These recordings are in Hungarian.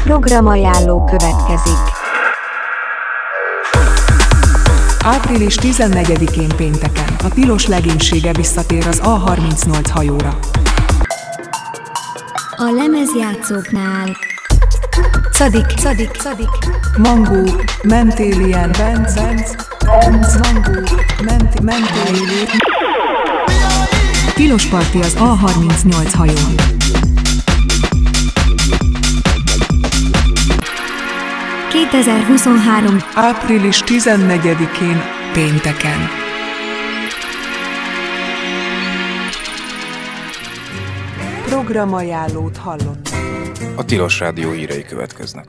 Programajánló következik. Április 14-én pénteken a Tilos legénysége visszatér az A38 hajóra. A lemezjátszóknál Szadik, Mangó, Mentélien, Benz, Mangó, Mentélien. Tilos parti az A38 hajón. Április 14-én pénteken. Programajánlót hallott. A Tilos Rádió hírei következnek.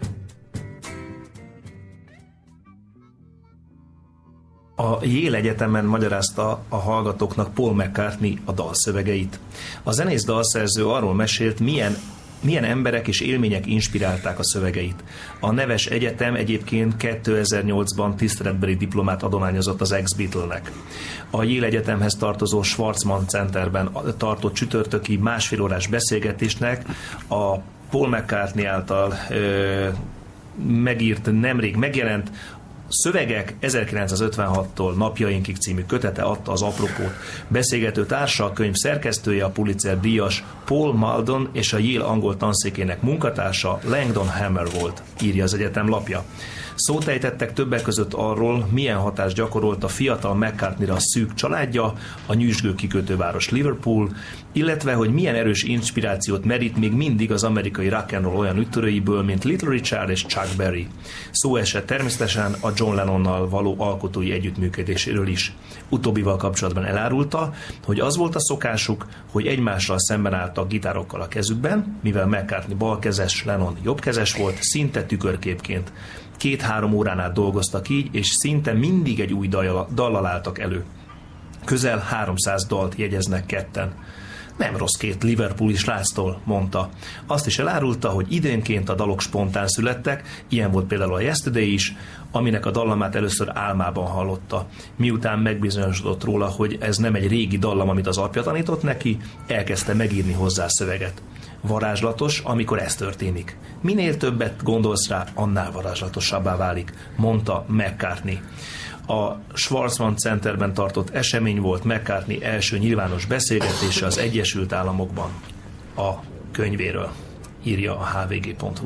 A Yale Egyetemen magyarázta a hallgatóknak Paul McCartney a dalszövegeit. A zenész dalszerző arról mesélt, milyen emberek és élmények inspirálták a szövegeit. A neves egyetem egyébként 2008-ban tiszteletbeli diplomát adományozott az ex-Beatle-nek. A Yale Egyetemhez tartozó Schwarzman Centerben tartott csütörtöki másfél órás beszélgetésnek a Paul McCartney által megírt, nemrég megjelent Szövegek 1956-tól napjainkig című kötete adta az apropót. Beszélgető társa, a könyv szerkesztője, a Pulitzer díjas Paul Maldon és a Yale angol tanszékének munkatársa Langdon Hammer volt, írja az egyetem lapja. Szót ejtettek többek között arról, milyen hatást gyakorolt a fiatal McCartneyra a szűk családja, a nyüzsgő kikötőváros Liverpool, illetve hogy milyen erős inspirációt merít még mindig az amerikai rock and roll olyan üttörőiből, mint Little Richard és Chuck Berry. Szó esett természetesen a John Lennonnal való alkotói együttműködéséről is. Utóbbival kapcsolatban elárulta, hogy az volt a szokásuk, hogy egymással szemben álltak gitárokkal a kezükben, mivel McCartney balkezes, Lennon jobbkezes volt, szinte tükörképként. 2-3 órán át dolgoztak így, és szinte mindig egy új dallal álltak elő. Közel 300 dalt jegyeznek ketten. Nem rossz két liverpooli sráctól, mondta. Azt is elárulta, hogy időnként a dalok spontán születtek, ilyen volt például a Yesterday is, aminek a dallamát először álmában hallotta. Miután megbizonyosodott róla, hogy ez nem egy régi dallam, amit az apja tanított neki, elkezdte megírni hozzá szöveget. Varázslatos, amikor ez történik. Minél többet gondolsz rá, annál varázslatosabbá válik, mondta McCartney. A Schwarzman Centerben tartott esemény volt McCartney első nyilvános beszélgetése az Egyesült Államokban a könyvéről, írja a hvg.hu.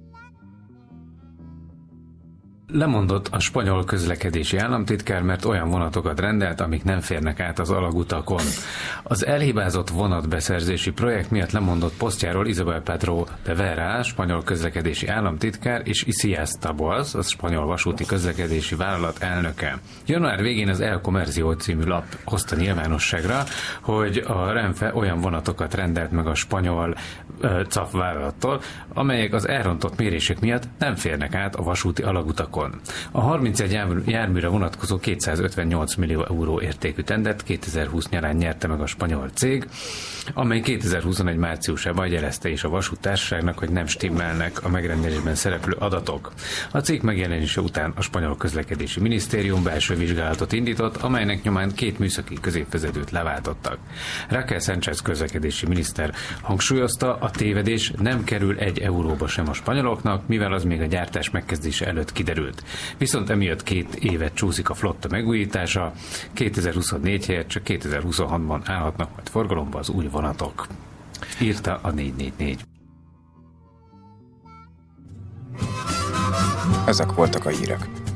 Lemondott a spanyol közlekedési államtitkár, mert olyan vonatokat rendelt, amik nem férnek át az alagutakon. Az elhibázott vonatbeszerzési projekt miatt lemondott posztjáról Isabel Pedro de Vera, spanyol közlekedési államtitkár, és Isias Taboas, a spanyol vasúti közlekedési vállalat elnöke. Január végén az El Comercio című lap hozta nyilvánosságra, hogy a Renfe olyan vonatokat rendelt meg a spanyol CAF vállalattól, amelyek az elrontott mérések miatt nem férnek át a vasúti alagutakon. A 31 járműre vonatkozó 258 millió euró értékű tendert 2020 nyarán nyerte meg a spanyol cég, amely 2021 márciusában jelezte is a vasúttársaságnak, hogy nem stimmelnek a megrendelésben szereplő adatok. A cég megjelenése után a spanyol közlekedési minisztérium belső vizsgálatot indított, amelynek nyomán 2 műszaki középvezetőt leváltottak. Raquel Sánchez közlekedési miniszter hangsúlyozta, a tévedés nem kerül 1 euróba sem a spanyoloknak, mivel az még a gyártás megkezdése előtt kiderült. Viszont emiatt 2 évet csúszik a flotta megújítása, 2024 helyett csak 2026-ban állhatnak majd forgalomba az új vonatok. Írta a 444. Ezek voltak a hírek.